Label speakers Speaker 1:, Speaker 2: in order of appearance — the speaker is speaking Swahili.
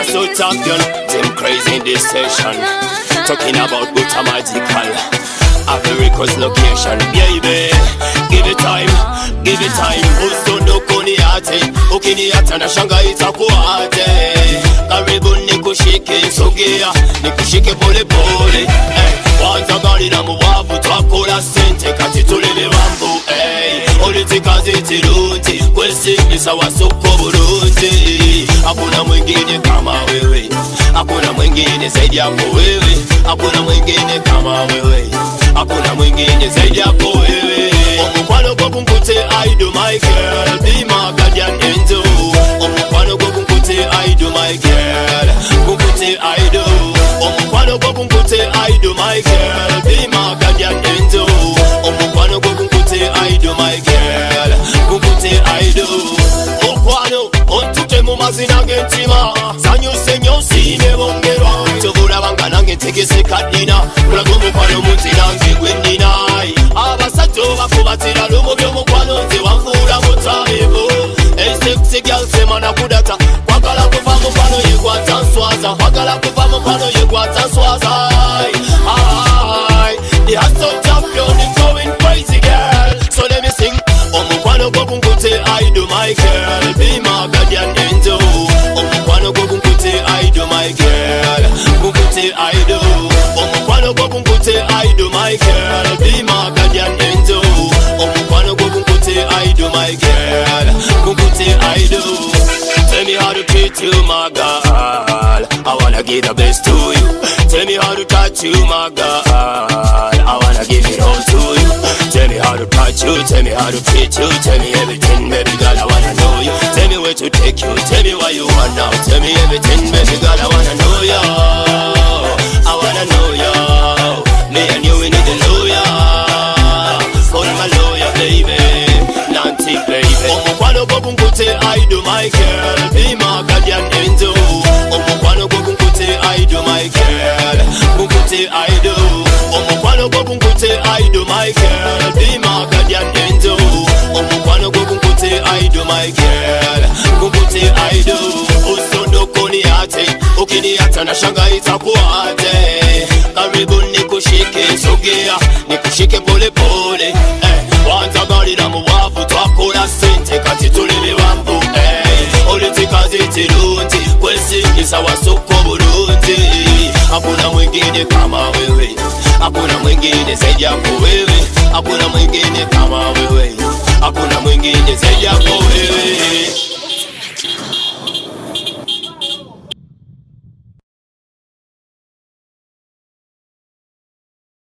Speaker 1: hustle champion, them crazy in this session. Talking about Buta Magical, Africa's location, baby. Give it time, give it time. Uso no kuniate, ukiniata na shanga itakuate. Karibu nikushike, sogea, nikushike pole pole. Kwanza gari na muwavu, twakula sente kati tulebe wambu. Politika zitirunti, kwesi isa wasoko burunti. Hakuna mwingine kama wewe, hakuna mwingine zaidi yako wewe, hakuna mwingine kama wewe, hakuna mwingine zaidi yako wewe. Omukwano gwo kunkute I do my girl, be my guardian angel. Omukwano gwo kunkute I do my girl, kunkute I do. Omukwano gwo kunkute I do my girl, be my guardian angel. Omukwano gwo kunkute I do my girl, kunkute I do. Omukwano ontute mu mazina g'entima, sanyuse nnyo siine bongerwa. Tobulabanga nange ntegese dina, kulaga omukwano munsi nange gwe nnina. Abasajja bakubatira lumu by'omukwano nze wanfuula mutabibu. Sexy girl sema nakudata, kwagala kuva mukwano yekwata nswaza, kwagala kuva mukwano yekwata nswaza. The hustle champion is going crazy, girl. So let me sing. Omukwano gwo kunkute I do my girl, be my guardian angel. Omukwano gwo kunkute I do my girl, kunkute I do. Omukwano gwo kunkute I do my girl, be my guardian angel. Omukwano gwo kunkute I do my girl, kunkute I do. Tell me how to treat you, my girl, I wanna give the best to you. Tell me how to touch you, my girl, I wanna give it all to you. Tell me how to touch you, tell me how to treat you. Tell me everything, baby girl, I wanna know you. Tell me where to take you, tell me what you want now. Tell me everything, baby girl, I wanna know you. I wanna know you. Me and you, we need a lawyer. Call my lawyer, baby, Nancy, baby. Omukwano gwo kunkute I do my girl, be my guardian angel. Omukwano gwo kunkute I do my girl, kunkute I do. Omukwano gwo kunkute I do my girl, be my guardian angel. Omukwano gwo kunkute I do my girl, kunkute I do. Usondo kuniate, ukiniata na shanga itakuate. Karibu nikushike, sogea, nikushike pole pole. Kwanza gari na muwavu, twakula sente kati tulebe wambu. Politika zitirunti, kwesi isa wasoko burunti. Hakuna mwingine kama wewe, hakuna mwingine zaidi yako wewe, hakuna mwingine kama wewe, hakuna mwingine zaidi